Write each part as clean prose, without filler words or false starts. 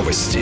Новости.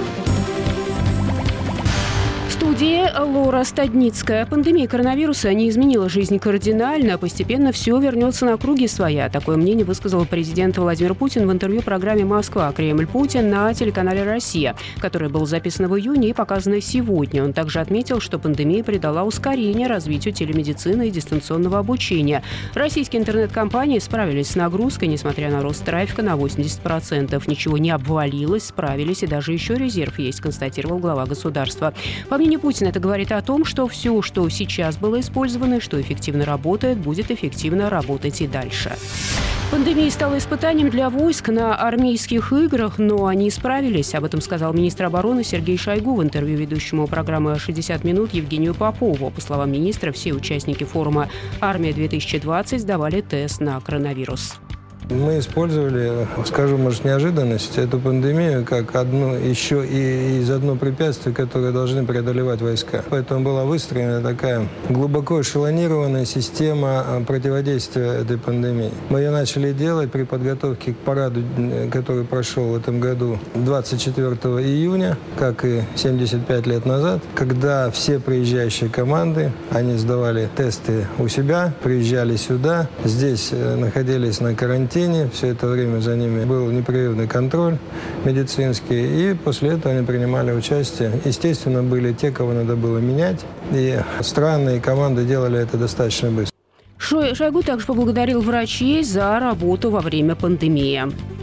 В студии Лора Стадницкая. Пандемия коронавируса не изменила жизнь кардинально, а постепенно все вернется на круги своя. Такое мнение высказал президент Владимир Путин в интервью программе «Москва. Кремль. Путин» на телеканале «Россия», которое было записано в июне и показано сегодня. Он также отметил, что пандемия придала ускорение развитию телемедицины и дистанционного обучения. Российские интернет-компании справились с нагрузкой, несмотря на рост трафика на 80%. Ничего не обвалилось, справились, и даже еще резерв есть, констатировал глава государства. По мнению Путина, это говорит о том, что все, что сейчас было использовано и что эффективно работает, будет эффективно работать и дальше. Пандемия стала испытанием для войск на армейских играх, но они справились. Об этом сказал министр обороны Сергей Шойгу в интервью ведущему программы «60 минут» Евгению Попову. По словам министра, все участники форума «Армия-2020» сдавали тест на коронавирус. Мы использовали, скажу, может, неожиданность, эту пандемию как одно еще и из одно препятствие, которое должны преодолевать войска. Поэтому была выстроена такая глубоко эшелонированная система противодействия этой пандемии. Мы ее начали делать при подготовке к параду, который прошел в этом году 24 июня, как и 75 лет назад, когда все приезжающие команды, они сдавали тесты у себя, приезжали сюда, здесь находились на карантине. Все это время за ними был непрерывный контроль медицинский, и после этого они принимали участие. Естественно, были те, кого надо было менять, и страны и команды делали это достаточно быстро. Шойгу также поблагодарил врачей за работу во время пандемии.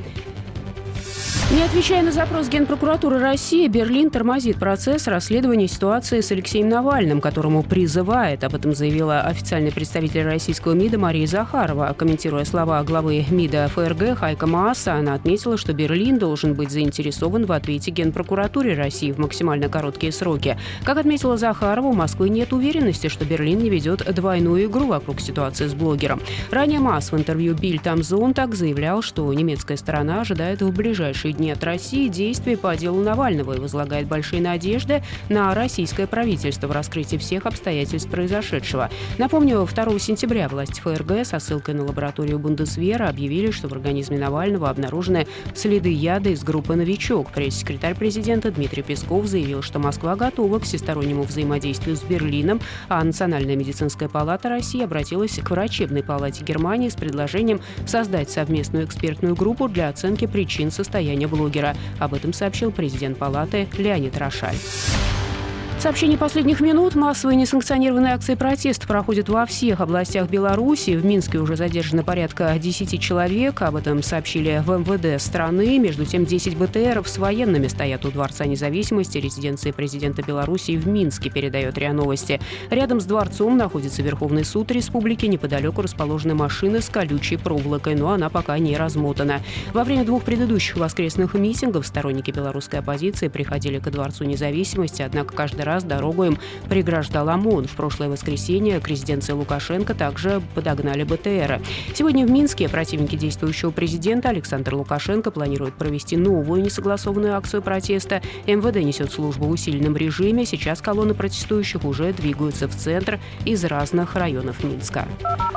Не отвечая на запрос Генпрокуратуры России, Берлин тормозит процесс расследования ситуации с Алексеем Навальным, которому призывает. Об этом заявила официальный представитель российского МИДа Мария Захарова. Комментируя слова главы МИДа ФРГ Хайка Мааса, она отметила, что Берлин должен быть заинтересован в ответе Генпрокуратуре России в максимально короткие сроки. Как отметила Захарова, у Москвы нет уверенности, что Берлин не ведет двойную игру вокруг ситуации с блогером. Ранее Маас в интервью Bild am Sonntag заявлял, что немецкая сторона ожидает в ближайшие дни от России действий по делу Навального и возлагает большие надежды на российское правительство в раскрытии всех обстоятельств произошедшего. Напомню, 2 сентября власти ФРГ со ссылкой на лабораторию Бундесвера объявили, что в организме Навального обнаружены следы яда из группы «Новичок». Пресс-секретарь президента Дмитрий Песков заявил, что Москва готова к всестороннему взаимодействию с Берлином, а Национальная медицинская палата России обратилась к врачебной палате Германии с предложением создать совместную экспертную группу для оценки причин состояния блогера. Об этом сообщил президент палаты Леонид Рошаль. Сообщение последних минут. Массовые несанкционированные акции протеста проходят во всех областях Беларуси. В Минске уже задержано порядка 10 человек. Об этом сообщили в МВД страны. Между тем, 10 БТРов с военными стоят у Дворца независимости резиденции президента Беларуси в Минске, передает РИА Новости. Рядом с дворцом находится Верховный суд республики. Неподалеку расположены машины с колючей проволокой, но она пока не размотана. Во время 2 предыдущих воскресных митингов сторонники белорусской оппозиции приходили ко Дворцу независимости, однако каждый раз дорогу им преграждал ОМОН. В прошлое воскресенье к резиденции Лукашенко также подогнали БТРы. Сегодня в Минске противники действующего президента Александр Лукашенко планируют провести новую несогласованную акцию протеста. МВД несет службу в усиленном режиме. Сейчас колонны протестующих уже двигаются в центр из разных районов Минска.